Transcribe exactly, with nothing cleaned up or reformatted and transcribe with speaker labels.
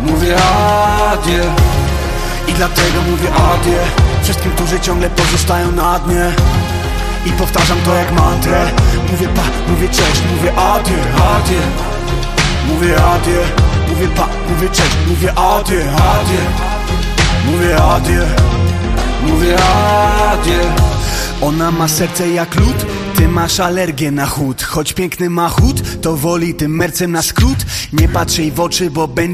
Speaker 1: Mówię adieu. I dlatego mówię adieu wszystkim, którzy ciągle pozostają na dnie. I powtarzam to jak mantrę. Mówię pa, mówię cześć, mówię adieu, adieu. Mówię adieu, mówię pa, mówię cześć, mówię adieu, adieu. Mówię adieu, mówię adieu. Ona ma serce jak lód, ty masz alergię na chód. Choć piękny ma chód, to woli tym mercem na skrót. Nie patrz jej w oczy, bo będzie